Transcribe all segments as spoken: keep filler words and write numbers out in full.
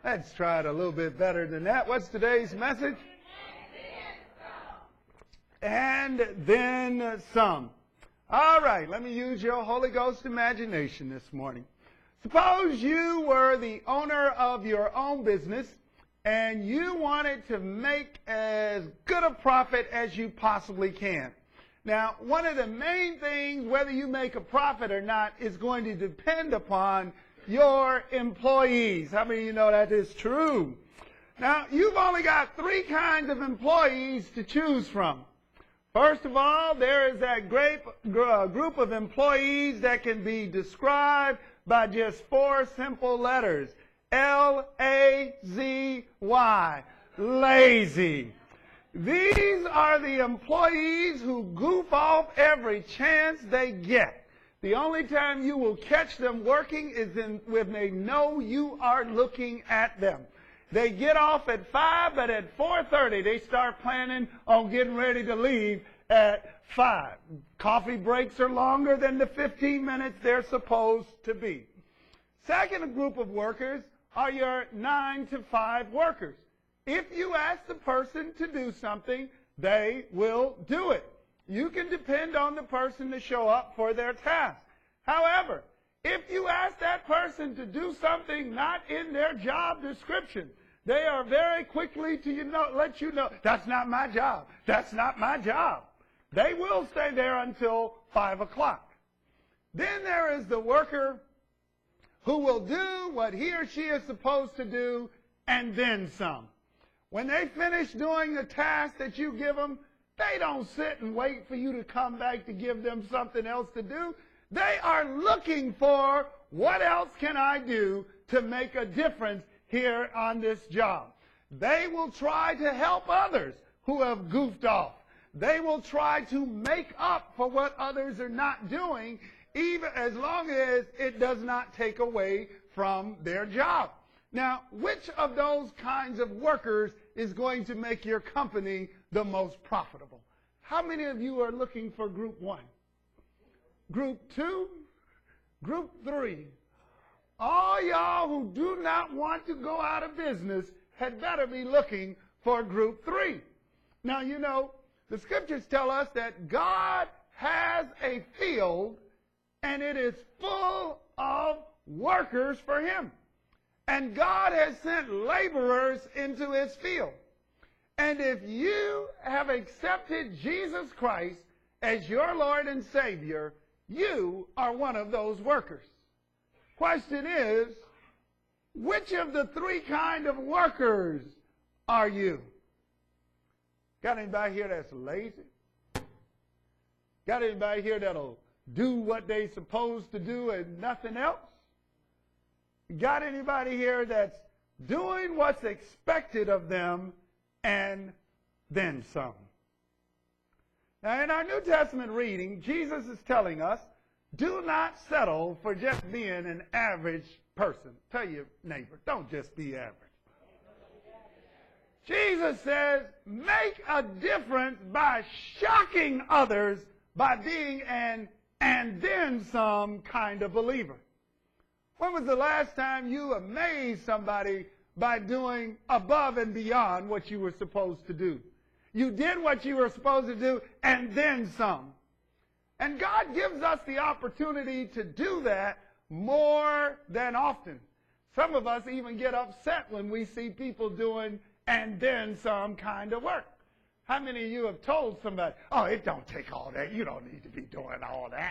Let's try it a little bit better than that. What's today's message? And then some. All right, let me use your Holy Ghost imagination this morning. Suppose you were the owner of your own business and you wanted to make as good a profit as you possibly can. Now, one of the main things, whether you make a profit or not, is going to depend upon your employees. How many of you know that is true? Now, you've only got three kinds of employees to choose from. First of all, there is that great group of employees that can be described by just four simple letters. L A Z Y. Lazy. These are the employees who goof off every chance they get. The only time you will catch them working is in, when they know you are looking at them. They get off at five, but at four thirty they start planning on getting ready to leave at five. Coffee breaks are longer than the fifteen minutes they're supposed to be. Second group of workers are your nine to five workers. If you ask the person to do something, they will do it. You can depend on the person to show up for their task. However, if you ask that person to do something not in their job description, they are very quickly to you know, let you know, that's not my job. That's not my job. They will stay there until five o'clock. Then there is the worker who will do what he or she is supposed to do and then some. When they finish doing the task that you give them, they don't sit and wait for you to come back to give them something else to do. They are looking for what else can I do to make a difference here on this job. They will try to help others who have goofed off. They will try to make up for what others are not doing, even as long as it does not take away from their job. Now, which of those kinds of workers is going to make your company the most profitable? How many of you are looking for group one? Group two? Group three? All y'all who do not want to go out of business had better be looking for group three. Now, you know, the scriptures tell us that God has a field and it is full of workers for him. And God has sent laborers into his field. And if you have accepted Jesus Christ as your Lord and Savior, you are one of those workers. Question is, which of the three kind of workers are you? Got anybody here that's lazy? Got anybody here that'll do what they're supposed to do and nothing else? Got anybody here that's doing what's expected of them and then some? Now, in our New Testament reading, Jesus is telling us, do not settle for just being an average person. Tell your neighbor, don't just be average. Jesus says, make a difference by shocking others by being an and then some kind of believer. When was the last time you amazed somebody by doing above and beyond what you were supposed to do? You did what you were supposed to do and then some. And God gives us the opportunity to do that more than often. Some of us even get upset when we see people doing and then some kind of work. How many of you have told somebody, oh, it don't take all that. You don't need to be doing all that.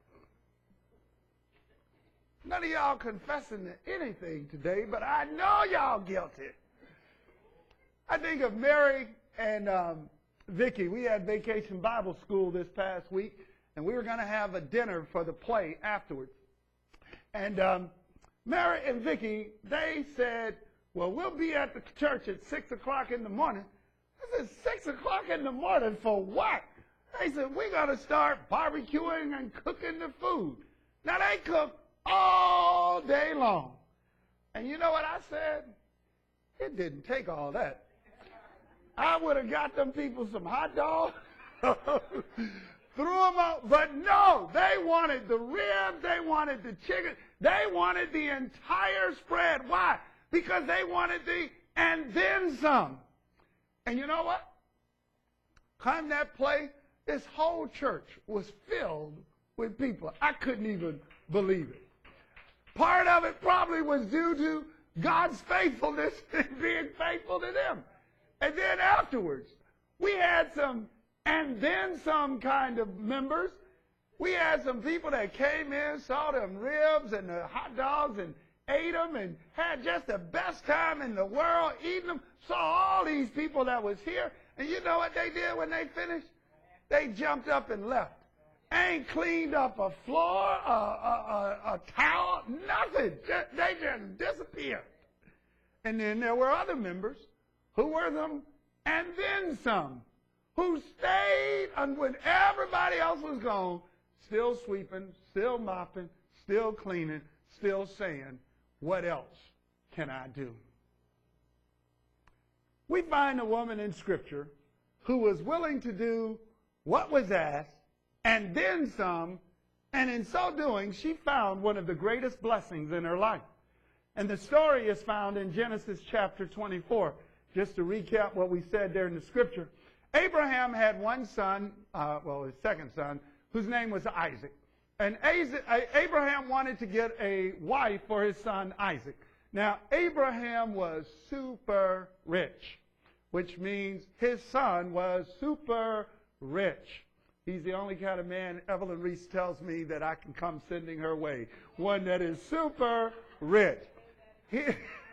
None of y'all confessing to anything today, but I know y'all guilty. I think of Mary and um, Vicki. We had Vacation Bible School this past week, and we were going to have a dinner for the play afterwards. And um, Mary and Vicki, they said, well, we'll be at the church at six o'clock in the morning. I said, six o'clock in the morning for what? They said, we're going to start barbecuing and cooking the food. Now, they cook all day long. And you know what I said? It didn't take all that. I would have got them people some hot dogs, threw them out. But no, they wanted the ribs. They wanted the chicken. They wanted the entire spread. Why? because they wanted the and then some. And you know what? Come that play, this whole church was filled with people. I couldn't even believe it. Part of it probably was due to God's faithfulness in being faithful to them. And then afterwards, we had some and then some kind of members. We had some people that came in, saw them ribs and the hot dogs and ate them and had just the best time in the world eating them. Saw all these people that was here. And you know what they did when they finished? They jumped up and left. Ain't cleaned up a floor, a, a, a, a towel, nothing. Just, they just disappeared. And then there were other members who were them and then some, who stayed and when everybody else was gone, still sweeping, still mopping, still cleaning, still saying, what else can I do? We find a woman in Scripture who was willing to do what was asked and then some, and in so doing, she found one of the greatest blessings in her life. And the story is found in Genesis chapter twenty-four. Just to recap what we said there in the Scripture, Abraham had one son, uh, well, his second son, whose name was Isaac. And Abraham wanted to get a wife for his son Isaac. Now, Abraham was super rich, which means his son was super rich. He's the only kind of man, Evelyn Reese tells me, that I can come sending her way. One that is super rich. He,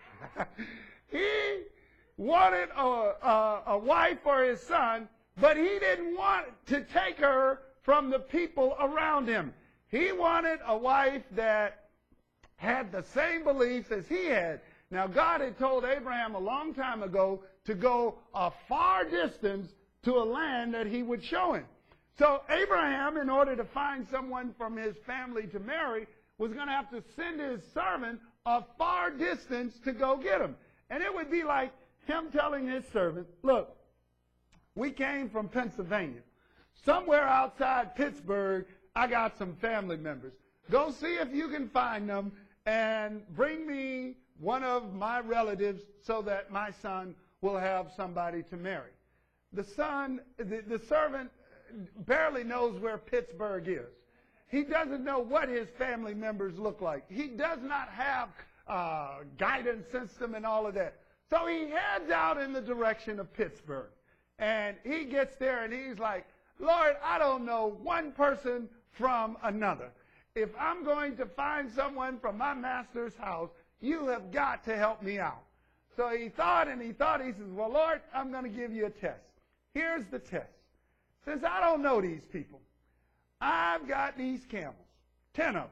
he wanted a, a, a wife for his son, but he didn't want to take her from the people around him. He wanted a wife that had the same beliefs as he had. Now, God had told Abraham a long time ago to go a far distance to a land that he would show him. So Abraham, in order to find someone from his family to marry, was going to have to send his servant a far distance to go get him. And it would be like him telling his servant, look, we came from Pennsylvania. Somewhere outside Pittsburgh, I got some family members. Go see if you can find them and bring me one of my relatives so that my son will have somebody to marry. The son, the, the servant barely knows where Pittsburgh is. He doesn't know what his family members look like. He does not have a guidance system and all of that. So he heads out in the direction of Pittsburgh. And he gets there and he's like, Lord, I don't know one person from another. If I'm going to find someone from my master's house, you have got to help me out. So he thought and he thought, he says, well, Lord, I'm going to give you a test. Here's the test. Since I don't know these people, I've got these camels, ten of them.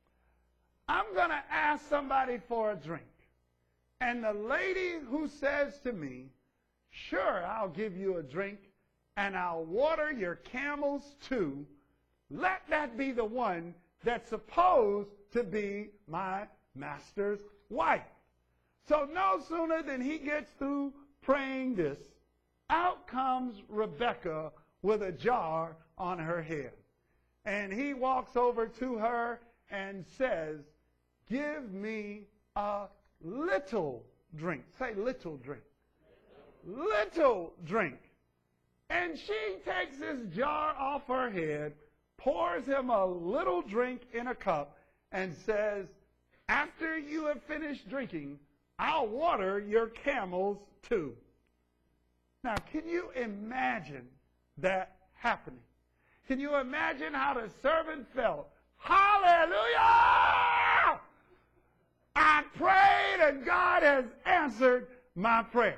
I'm going to ask somebody for a drink. And the lady who says to me, sure, I'll give you a drink and I'll water your camels too, let that be the one that's supposed to be my master's wife. So no sooner than he gets through praying this, out comes Rebecca with a jar on her head. And he walks over to her and says, give me a little drink. Say little drink. Little drink. And she takes this jar off her head, pours him a little drink in a cup, and says, after you have finished drinking, I'll water your camels too. Now, can you imagine that happening? Can you imagine how the servant felt? Hallelujah! I prayed and God has answered my prayer.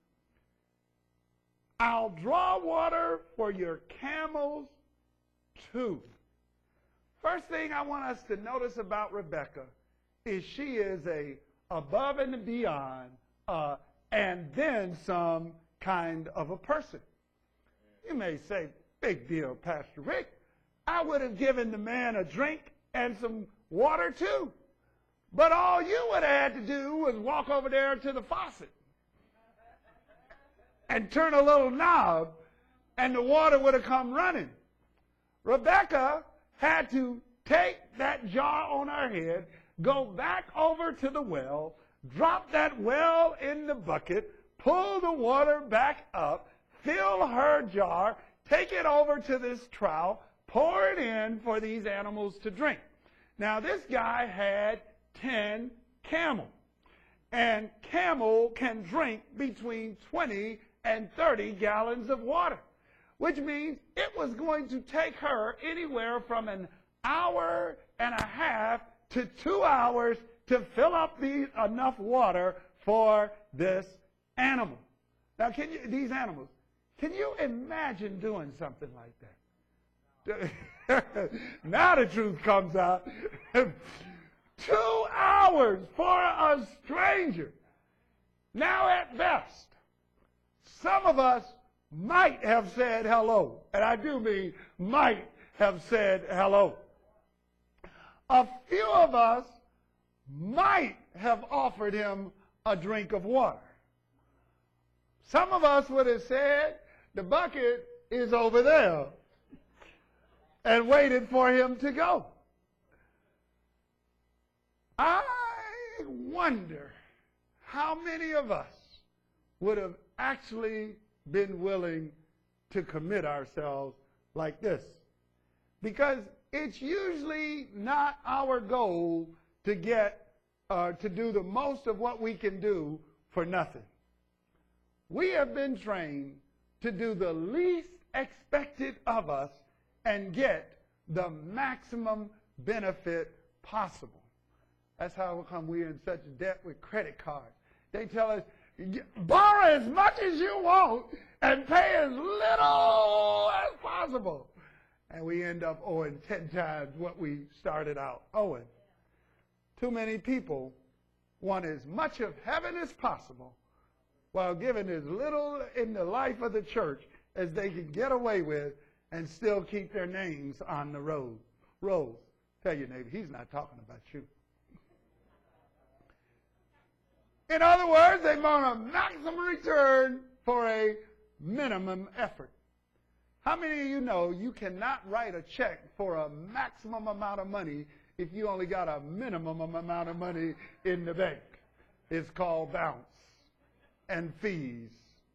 I'll draw water for your camels too. First thing I want us to notice about Rebecca is she is a above and beyond uh, and then some kind of a person. You may say, big deal, Pastor Rick. I would have given the man a drink and some water too. But all you would have had to do was walk over there to the faucet and turn a little knob, and the water would have come running. Rebecca had to take that jar on her head, go back over to the well, drop that well in the bucket, pull the water back up, fill her jar, take it over to this trough, pour it in for these animals to drink. Now, this guy had ten camels, and camel can drink between twenty and thirty gallons of water, which means it was going to take her anywhere from an hour and a half to two hours to fill up the, enough water for this animal. Now, can you, these animals, can you imagine doing something like that? Now the truth comes out. Two hours for a stranger. Now, at best, some of us might have said hello. And I do mean might have said hello. A few of us might have offered him a drink of water. Some of us would have said, the bucket is over there, and waited for him to go. I wonder how many of us would have actually been willing to commit ourselves like this. Because it's usually not our goal to get, uh, to do the most of what we can do for nothing. We have been trained to do the least expected of us and get the maximum benefit possible. That's how come we're in such debt with credit cards. They tell us, borrow as much as you want and pay as little as possible. And we end up owing ten times what we started out owing. Too many people want as much of heaven as possible while giving as little in the life of the church as they can get away with and still keep their names on the road. Rolls. Tell your neighbor, he's not talking about you. In other words, they want a maximum return for a minimum effort. How many of you know you cannot write a check for a maximum amount of money if you only got a minimum amount of money in the bank? It's called bounce and fees.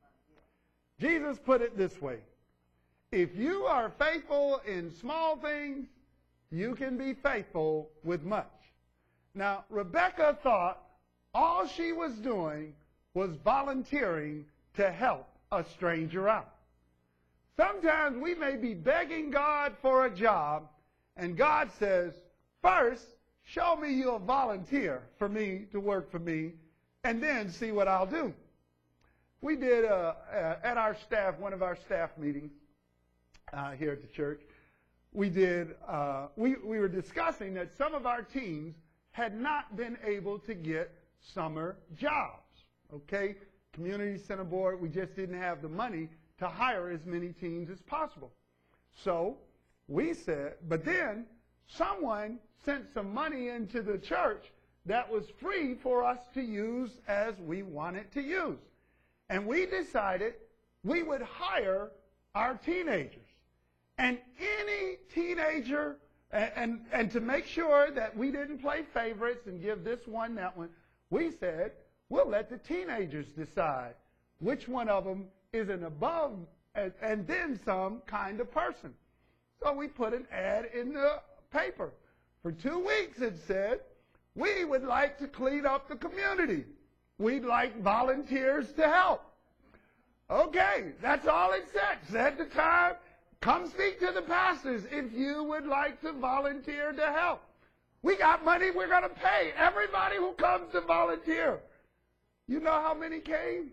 Jesus put it this way. If you are faithful in small things, you can be faithful with much. Now, Rebecca thought all she was doing was volunteering to help a stranger out. Sometimes we may be begging God for a job, and God says, first, show me you'll volunteer for me to work for me, and then see what I'll do. We did, uh, uh, at our staff, one of our staff meetings uh, here at the church, we did, uh, we, we were discussing that some of our teams had not been able to get summer jobs, okay? Community Center Board, we just didn't have the money to hire as many teams as possible. So we said, but then someone sent some money into the church that was free for us to use as we wanted to use. And we decided we would hire our teenagers. And any teenager, and, and, and to make sure that we didn't play favorites and give this one, that one, we said, we'll let the teenagers decide which one of them is an above and, and then some kind of person. So we put an ad in the paper. For two weeks it said, we would like to clean up the community. We'd like volunteers to help. Okay, that's all it said. Said the time, come speak to the pastors if you would like to volunteer to help. We got money we're going to pay everybody who comes to volunteer. You know how many came?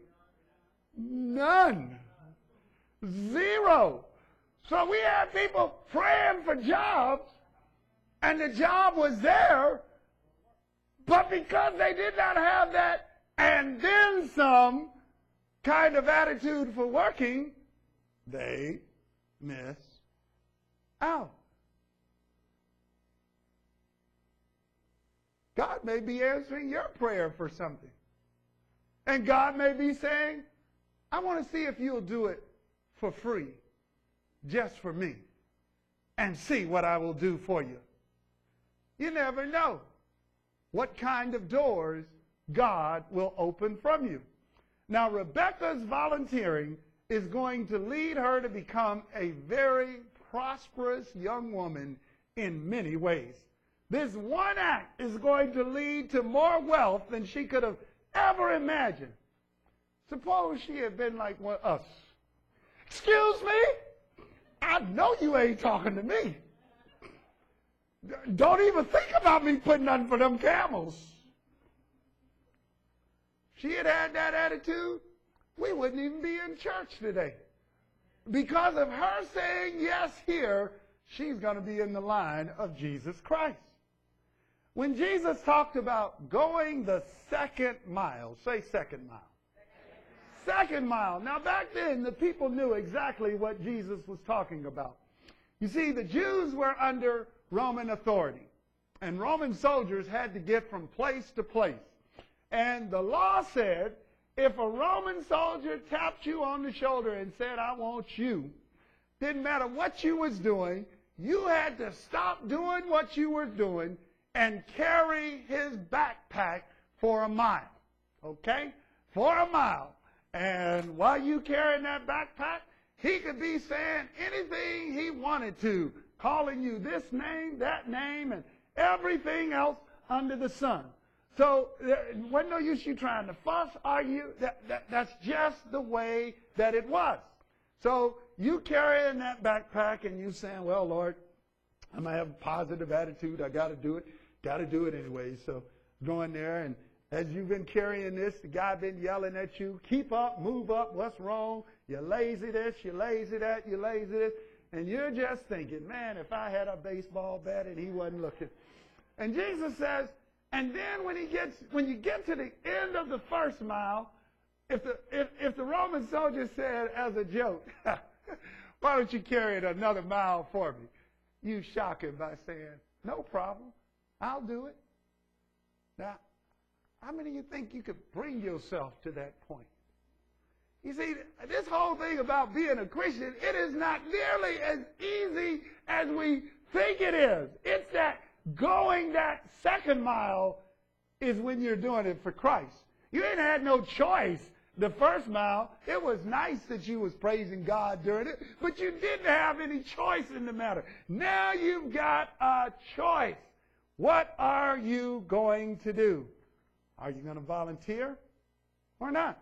None. Zero. So we had people praying for jobs, and the job was there, but because they did not have that and then some kind of attitude for working, they missed out. God may be answering your prayer for something. And God may be saying, I want to see if you'll do it for free, just for me, and see what I will do for you. You never know what kind of doors God will open from you. Now, Rebekah's volunteering is going to lead her to become a very prosperous young woman in many ways. This one act is going to lead to more wealth than she could have ever imagined. Suppose she had been like one us. Excuse me? I know you ain't talking to me. Don't even think about me putting nothing for them camels. She had had that attitude, we wouldn't even be in church today. Because of her saying yes here, she's going to be in the line of Jesus Christ. When Jesus talked about going the second mile, say second mile. Second mile. Now back then, the people knew exactly what Jesus was talking about. You see, the Jews were under Roman authority, and Roman soldiers had to get from place to place. And the law said, if a Roman soldier tapped you on the shoulder and said, I want you, didn't matter what you was doing, you had to stop doing what you were doing and carry his backpack for a mile. Okay? For a mile. And while you carrying that backpack, he could be saying anything he wanted to, calling you this name, that name, and everything else under the sun. So there wasn't no use you trying to fuss, argue. That, that, that's just the way that it was. So you carrying that backpack and you saying, well, Lord, I'm going to have a positive attitude. I got to do it. Got to do it anyway. So going there, and as you've been carrying this, the guy been yelling at you, keep up, move up, what's wrong? You're lazy this, you're lazy that, you're lazy this. And you're just thinking, man, if I had a baseball bat and he wasn't looking. And Jesus says, and then when he gets, when you get to the end of the first mile, if the, if, if the Roman soldier said as a joke, why don't you carry it another mile for me? You shock him by saying, no problem, I'll do it. Now, how many of you think you could bring yourself to that point? You see, this whole thing about being a Christian, it is not nearly as easy as we think it is. It's that going that second mile is when you're doing it for Christ. You ain't had no choice the first mile. It was nice that you was praising God during it, but you didn't have any choice in the matter. Now you've got a choice. What are you going to do? Are you going to volunteer or not?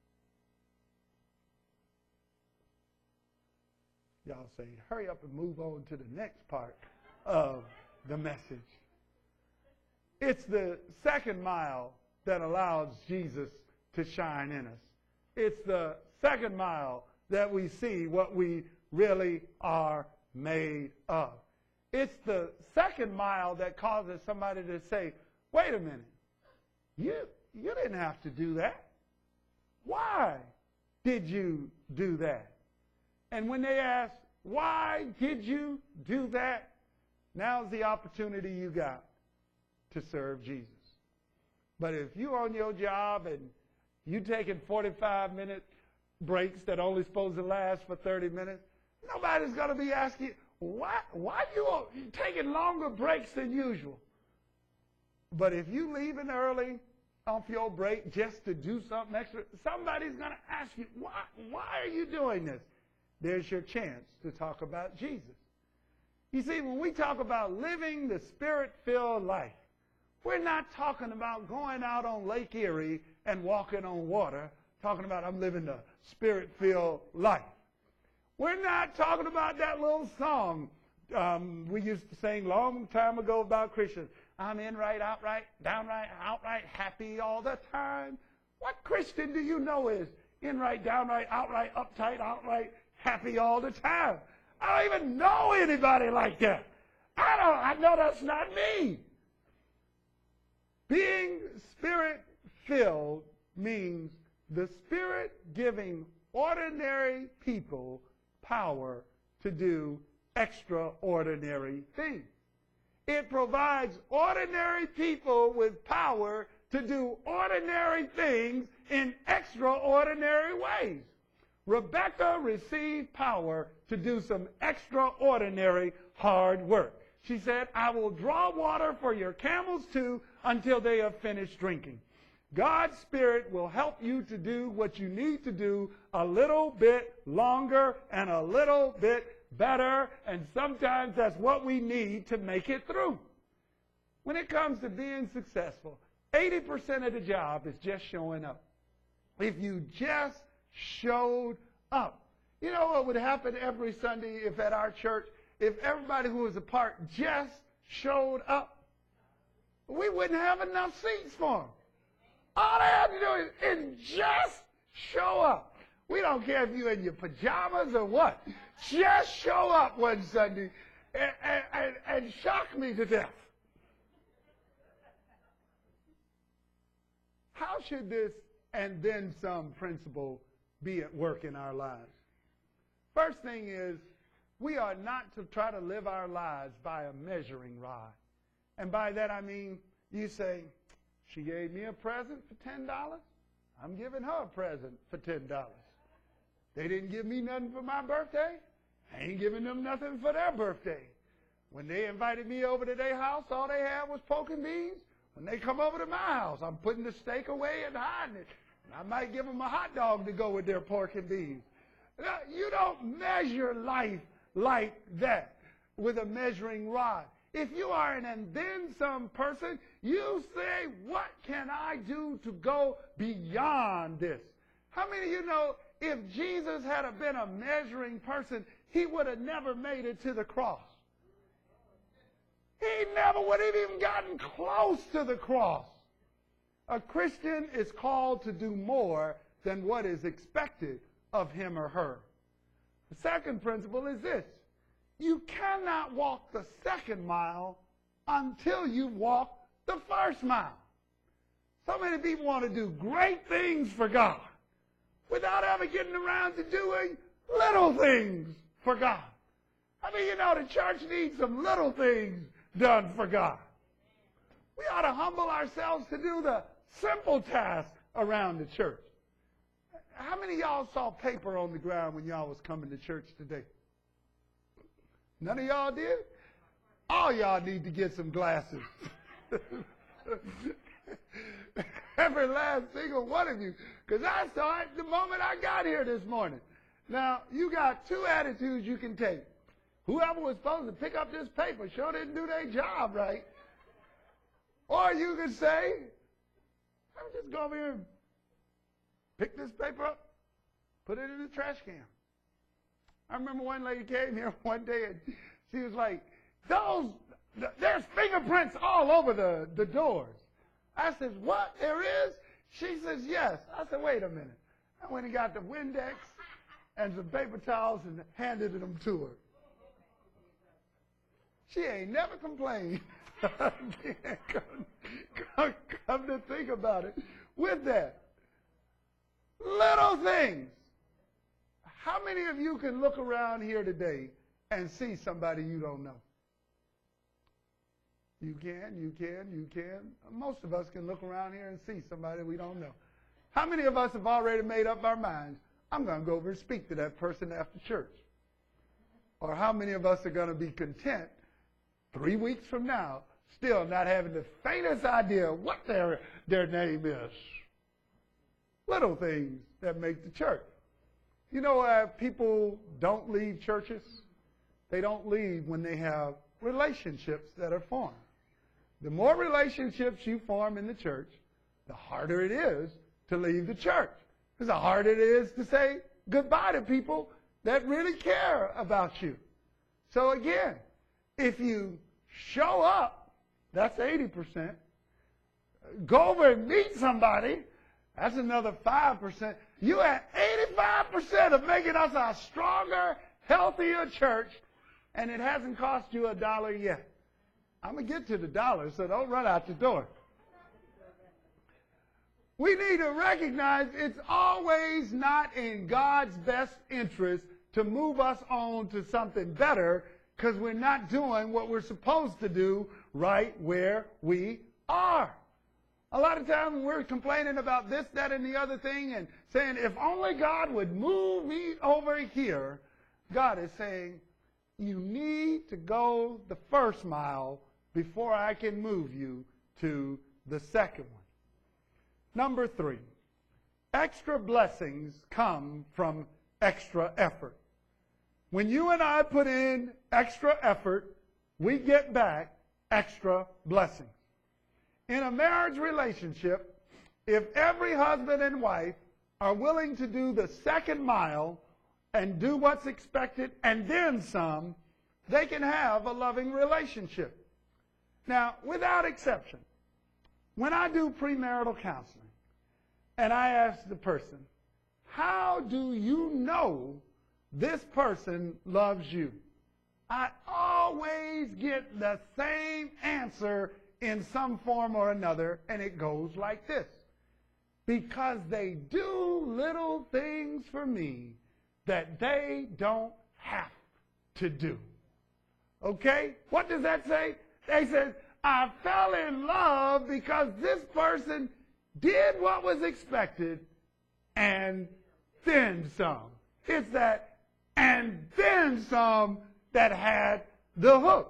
Y'all say, hurry up and move on to the next part of the message. It's the second mile that allows Jesus to shine in us. It's the second mile that we see what we really are made of. It's the second mile that causes somebody to say, wait a minute, you, you didn't have to do that. Why did you do that? And when they ask, why did you do that? Now's the opportunity you got to serve Jesus. But if you're on your job and you taking forty-five minute breaks that only supposed to last for thirty minutes, nobody's going to be asking, why, why you taking longer breaks than usual? But if you leaving early off your break just to do something extra, somebody's going to ask you, why, why are you doing this? There's your chance to talk about Jesus. You see, when we talk about living the Spirit-filled life, we're not talking about going out on Lake Erie and walking on water, talking about I'm living the Spirit-filled life. We're not talking about that little song um, we used to sing long time ago about Christians. I'm in right, outright, downright, outright, happy all the time. What Christian do you know is in right, downright, outright, uptight, outright, happy all the time? I don't even know anybody like that. I don't, I know that's not me. Being Spirit-filled means the Spirit giving ordinary people power to do extraordinary things. It provides ordinary people with power to do ordinary things in extraordinary ways. Rebekah received power to do some extraordinary hard work. She said, I will draw water for your camels too until they have finished drinking. God's Spirit will help you to do what you need to do a little bit longer and a little bit better, and sometimes that's what we need to make it through. When it comes to being successful, eighty percent of the job is just showing up. If you just showed up. You know what would happen every Sunday if at our church, if everybody who was a part just showed up? We wouldn't have enough seats for them. All they have to do is, is just show up. We don't care if you're in your pajamas or what. Just show up one Sunday and, and, and, and shock me to death. How should this and then some principle be at work in our lives? First thing is, we are not to try to live our lives by a measuring rod. And by that I mean, you say, she gave me a present for ten dollars. I'm giving her a present for ten dollars. They didn't give me nothing for my birthday. I ain't giving them nothing for their birthday. When they invited me over to their house, all they had was pork and beans. When they come over to my house, I'm putting the steak away and hiding it. And I might give them a hot dog to go with their pork and beans. You don't measure life like that with a measuring rod. If you are an and then some person, you say, what can I do to go beyond this? How many of you know if Jesus had been a measuring person, he would have never made it to the cross? He never would have even gotten close to the cross. A Christian is called to do more than what is expected of him or her. The second principle is this. You cannot walk the second mile until you walk the first mile. So many people want to do great things for God without ever getting around to doing little things for God. I mean, you know, the church needs some little things done for God. We ought to humble ourselves to do the simple tasks around the church. How many of y'all saw paper on the ground when y'all was coming to church today? None of y'all did? All y'all need to get some glasses. Every last single one of you. Because I saw it the moment I got here this morning. Now, you got two attitudes you can take. Whoever was supposed to pick up this paper sure didn't do their job right. Or you could say, I'm just go over here and pick this paper up, put it in the trash can. I remember one lady came here one day and she was like, those, there's fingerprints all over the, the doors. I said, what, there is? She says, yes. I said, wait a minute. I went and got the Windex and some paper towels and handed them to her. She ain't never complained. come, come, come to think about it. With that, little things. How many of you can look around here today and see somebody you don't know? You can, you can, you can. Most of us can look around here and see somebody we don't know. How many of us have already made up our minds, I'm going to go over and speak to that person after church? Or how many of us are going to be content three weeks from now, still not having the faintest idea what their, their name is? Little things that make the church. You know why people don't leave churches? They don't leave when they have relationships that are formed. The more relationships you form in the church, the harder it is to leave the church. Because the harder it is to say goodbye to people that really care about you. So again, if you show up, that's eighty percent. Go over and meet somebody, that's another five percent. You at eighty-five percent of making us a stronger, healthier church, and it hasn't cost you a dollar yet. I'm going to get to the dollar, so don't run out the door. We need to recognize it's always not in God's best interest to move us on to something better because we're not doing what we're supposed to do right where we are. A lot of times we're complaining about this, that, and the other thing and saying, if only God would move me over here, God is saying, you need to go the first mile before I can move you to the second one. Number three, extra blessings come from extra effort. When you and I put in extra effort, we get back extra blessings. In a marriage relationship, if every husband and wife are willing to do the second mile and do what's expected and then some, they can have a loving relationship. Now, without exception, when I do premarital counseling and I ask the person, how do you know this person loves you? I always get the same answer in some form or another, and it goes like this. Because they do little things for me that they don't have to do. Okay? What does that say? They said, I fell in love because this person did what was expected and then some. It's that and then some that had the hook.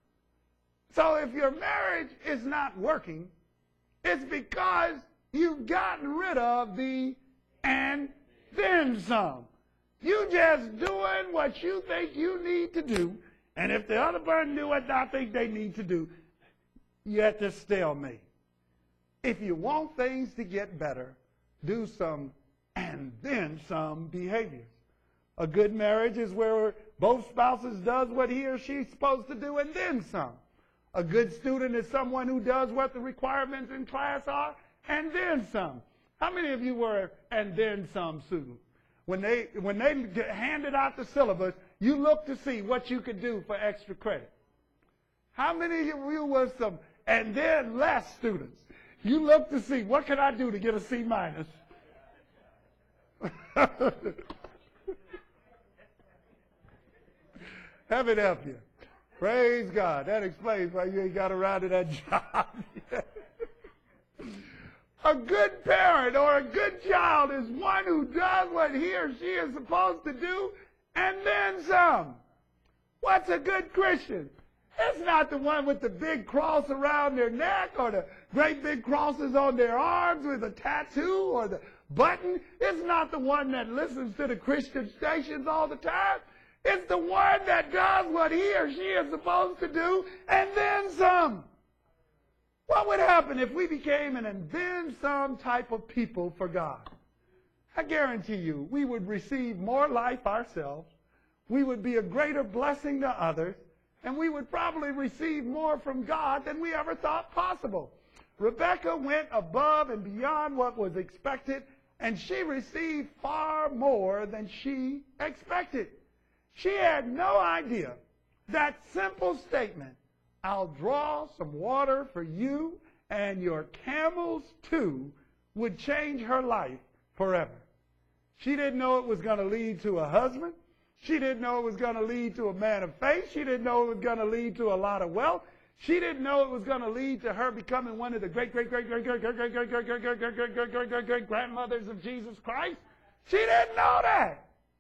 So if your marriage is not working, it's because you've gotten rid of the and then some. You just doing what you think you need to do, and if the other person do what I think they need to do, you're at this stalemate. If you want things to get better, do some and then some behaviors. A good marriage is where both spouses does what he or she's supposed to do and then some. A good student is someone who does what the requirements in class are and then some. How many of you were and then some students? When they, when they handed out the syllabus, you looked to see what you could do for extra credit. How many of you were some and then less students? You looked to see, what can I do to get a C minus? Heaven help you. Praise God. That explains why you ain't got around to that job yet. A good parent or a good child is one who does what he or she is supposed to do and then some. What's a good Christian? It's not the one with the big cross around their neck or the great big crosses on their arms with a tattoo or the button. It's not the one that listens to the Christian stations all the time. It's the one that does what he or she is supposed to do and then some. What would happen if we became an and then some type of people for God? I guarantee you we would receive more life ourselves, we would be a greater blessing to others, and we would probably receive more from God than we ever thought possible. Rebecca went above and beyond what was expected, and she received far more than she expected. She had no idea that simple statement, I'll draw some water for you and your camels too, would change her life forever. She didn't know it was going to lead to a husband. She didn't know it was going to lead to a man of faith. She didn't know it was going to lead to a lot of wealth. She didn't know it was going to lead to her becoming one of the great, great, great, great, great, great, great, great, great, great, great, great, great, great, great, great, great grandmothers of Jesus Christ. She didn't know that.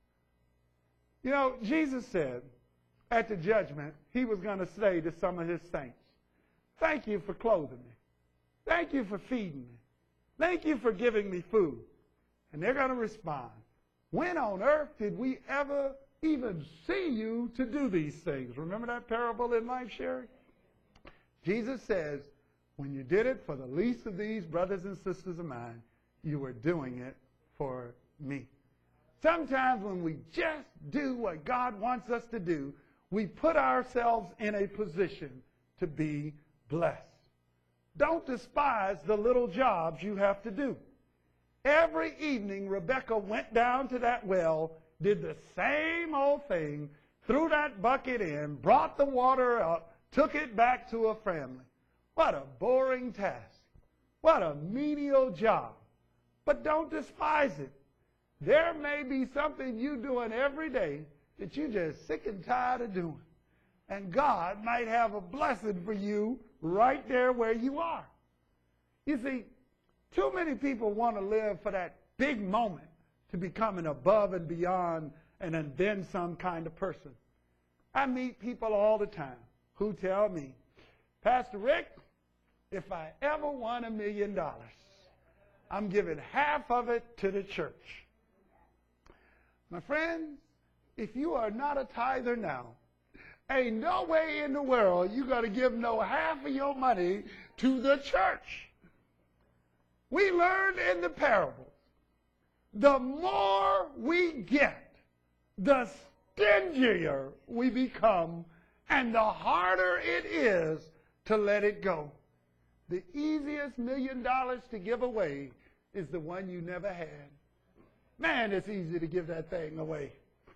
You know, Jesus said at the judgment, he was going to say to some of his saints, thank you for clothing me. Thank you for feeding me. Thank you for giving me food. And they're going to respond, when on earth did we ever even see you to do these things? Remember that parable in Life Sharing? Jesus says, when you did it for the least of these brothers and sisters of mine, you were doing it for me. Sometimes when we just do what God wants us to do, we put ourselves in a position to be blessed. Don't despise the little jobs you have to do. Every evening, Rebecca went down to that well, did the same old thing, threw that bucket in, brought the water up, took it back to her family. What a boring task. What a menial job. But don't despise it. There may be something you're doing every day that you're just sick and tired of doing. And God might have a blessing for you right there where you are. You see, too many people want to live for that big moment to become an above and beyond and a then some kind of person. I meet people all the time who tell me, Pastor Rick, if I ever won a million dollars, I'm giving half of it to the church. My friends, if you are not a tither now, ain't no way in the world you're going to give no half of your money to the church. We learned in the parables, the more we get, the stingier we become, and the harder it is to let it go. The easiest million dollars to give away is the one you never had. Man, it's easy to give that thing away.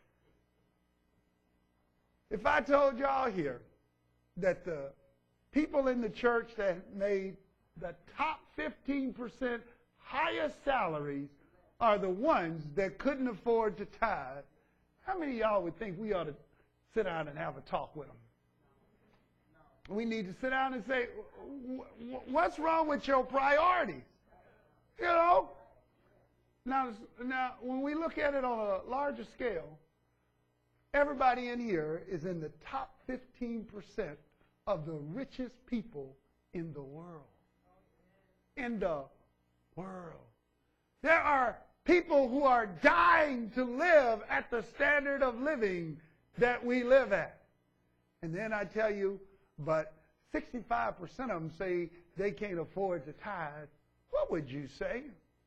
If I told y'all here that the people in the church that made the top fifteen percent highest salaries are the ones that couldn't afford to tithe, how many of y'all would think we ought to sit down and have a talk with them? We need to sit down and say, what's wrong with your priorities? You know? Now, now, when we look at it on a larger scale, everybody in here is in the top fifteen percent of the richest people in the world. In the world. There are people who are dying to live at the standard of living that we live at. And then I tell you, but sixty-five percent of them say they can't afford to tithe. What would you say?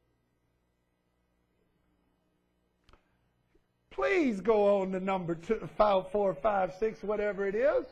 Please go on to number two, five, four, five, six, whatever it is.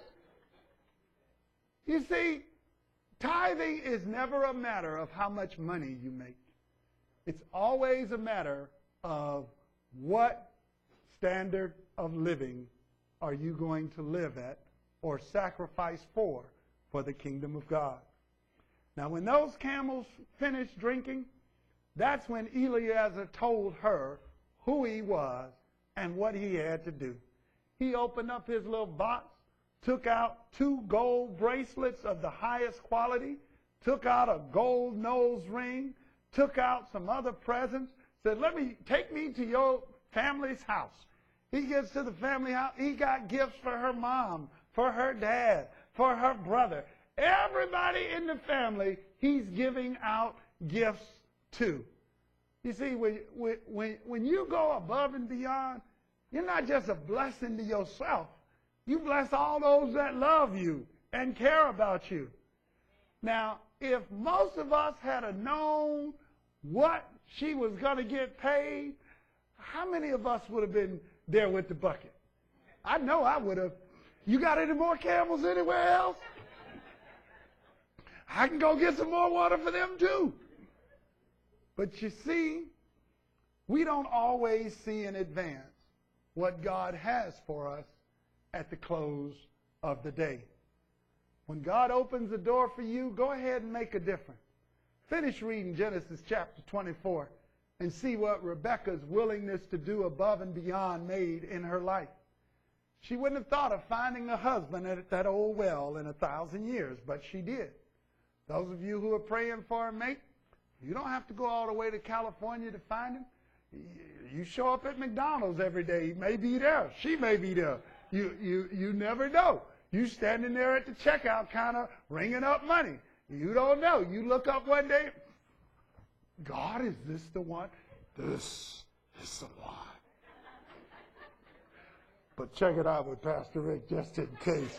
You see, tithing is never a matter of how much money you make. It's always a matter of what standard of living are you going to live at or sacrifice for, for the kingdom of God. Now, when those camels finished drinking, that's when Eliezer told her who he was and what he had to do. He opened up his little box, took out two gold bracelets of the highest quality, took out a gold nose ring, took out some other presents, said, let me, take me to your family's house. He gets to the family house, he got gifts for her mom, for her dad, for her brother. Everybody in the family, he's giving out gifts to. You see, when, when, when you go above and beyond, you're not just a blessing to yourself. You bless all those that love you and care about you. Now, if most of us had known what she was going to get paid, how many of us would have been there with the bucket? I know I would have. You got any more camels anywhere else? I can go get some more water for them too. But you see, we don't always see in advance what God has for us at the close of the day. When God opens the door for you, go ahead and make a difference. Finish reading Genesis chapter twenty-four and see what Rebekah's willingness to do above and beyond made in her life. She wouldn't have thought of finding a husband at that old well in a thousand years, but she did. Those of you who are praying for a mate, you don't have to go all the way to California to find him. You show up at McDonald's every day. He may be there. She may be there. You, you, you never know. You standing there at the checkout counter ringing up money. You don't know. You look up one day, God, is this the one? This is the one. But check it out with Pastor Rick just in case.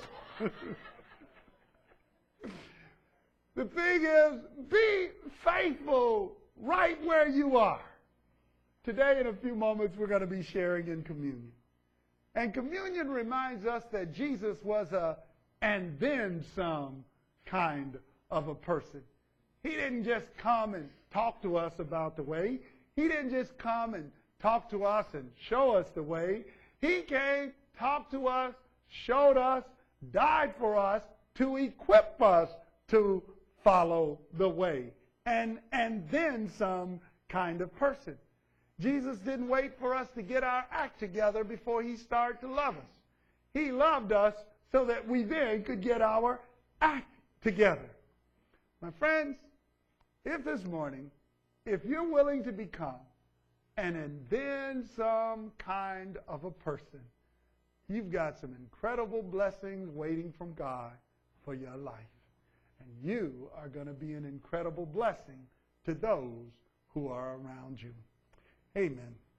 The thing is, be faithful right where you are. Today, in a few moments, we're going to be sharing in communion. And communion reminds us that Jesus was a and then some kind of a person. He didn't just come and talk to us about the way. He didn't just come and talk to us and show us the way. He came, talked to us, showed us, died for us to equip us to follow the way. And, and then some kind of person. Jesus didn't wait for us to get our act together before he started to love us. He loved us so that we then could get our act together. My friends, if this morning, if you're willing to become an and then some kind of a person, you've got some incredible blessings waiting from God for your life. And you are going to be an incredible blessing to those who are around you. Amen.